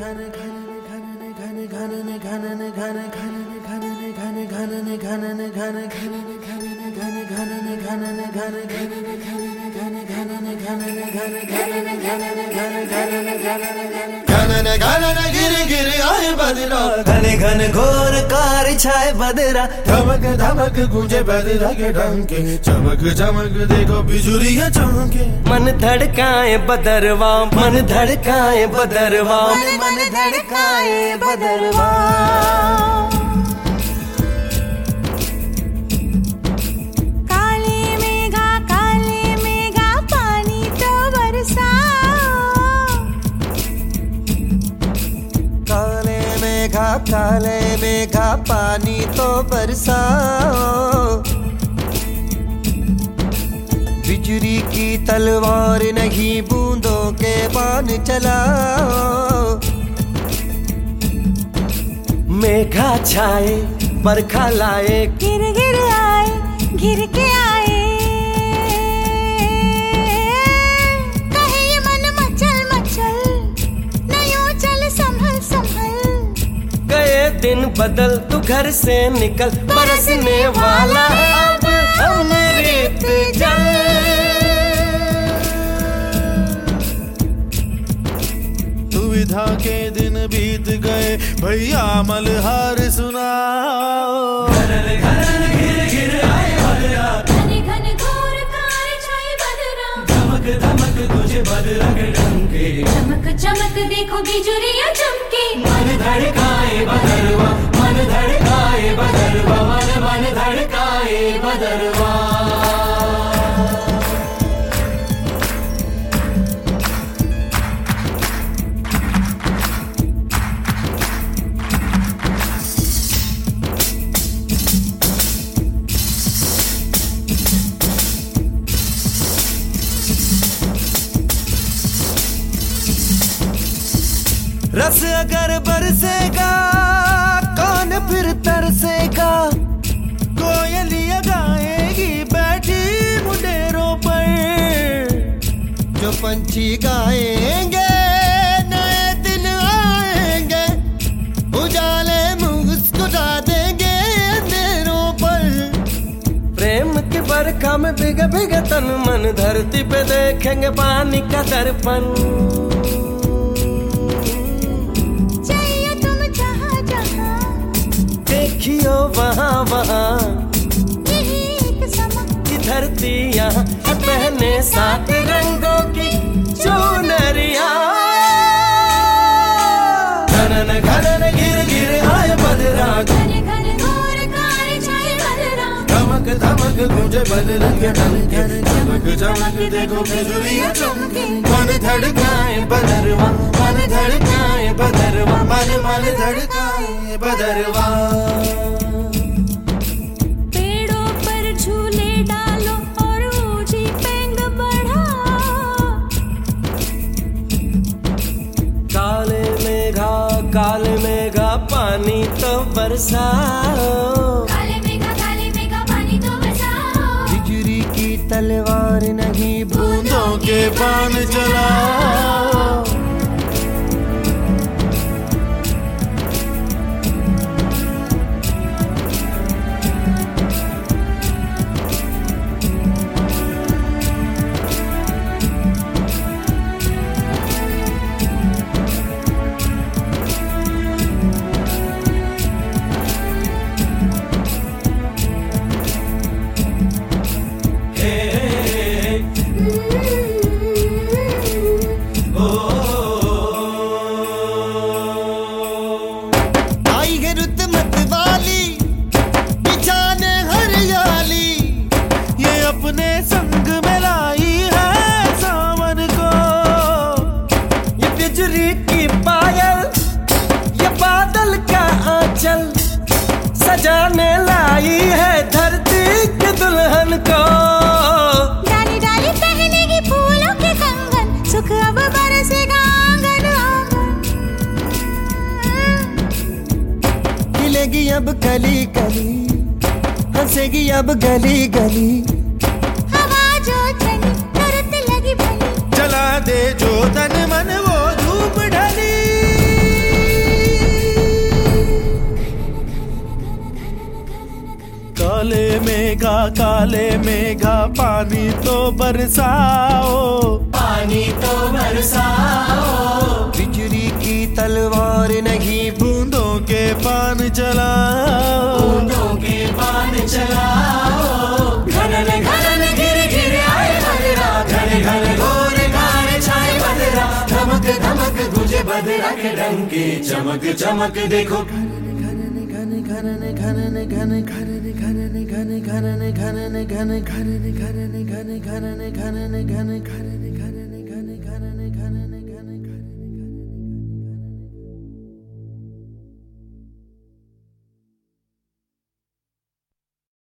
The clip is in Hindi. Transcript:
घने घन घोर कार छाए बदरा, धमक धमक गूंजे बदरा के डंके, चमक चमक देखो बिजुलियां चमके। मन धड़काए बदरवा, मन धड़काए बदरवा, मन धड़काए बदरवा। काले मेघा पानी तो बरसा, काले मेघा पानी तो बरसाओ। बिजली की तलवार नहीं बूंदों के बाण चलाओ। मेघा छाए बरखा लाए, गिर गिर आए गिर के आए। कहे ये मन मचल मचल, नयो चल संभल संभल। गए दिन बदल तू घर से निकल, बरसने वाला अब अमृत जल। दुविधा के दिन बीत गए भैया मलहार सुनाओ। घने घन घोर कार छाए बदरा, धमक धमक तुझे बदरा के डंके, चमक चमक देखो बिजुलियां चमके। मन धड़काए बदरवा, मन धड़काए बदरवा, मन धड़काए बदरवा। रस अगर बरसेगा कौन फिर तरसेगा। कोयलियां गाएगी बैठी मुंडेरों पर, जो पंछी गाएंगे नए दिन आएंगे। उजाले मुस्कुरा देंगे अंधेरों पर। प्रेम की बरखा में भीगे भीगे तन मन, धरती पे देखेंगे पानी का दर्पण। देखियो वहाँ वहाँ यही एक समा, की धरती यहाँ पहने सात रंगों की चुनरिया। घनन घनन गिर गिर आए बदरा, घने घन घोर कार छाए बदरा, धमक धमक गूंजे बदरा के डंके, चमक चमक देखो बिजुलियां चमके। मन धड़काए बदरवा, मन धड़काए बदरवा, मन धड़काए बदरवा। पेड़ों पर झूले डालो और ऊंची पेंग बढ़ाओ। काले मेघा पानी तो बरसाओ। काले मेघा पानी तो बरसाओ। बिजली की तलवार नहीं बूंदों के बाण चलाओ। अपने संग में लाई है सावन को। ये बिजली की पायल, ये बादल का आंचल, सजाने लाई है धरती के दुल्हन को। डाली डाली पहनेगी फूलों के कंगन, सुख अब बरसेगा आंगन आंगन। खिलेगी अब कली कली, हंसेगी अब गली गली। हवा जो चली तुरंत लगी भली, जला दे जो तन मन वो धूप ढली। होगा काले मेघा पानी तो बरसाओ, पानी तो बरसाओ। बिजली की तलवार नहीं बूंदों के पान चलाओ, बूंदों के पान चलाओ। घनन घनन गिर गिर आए बदरा, घन घन घोर घार छाए बदरा। धमक धमक गुजे बदरा के डंके, चमक चमक देखो घन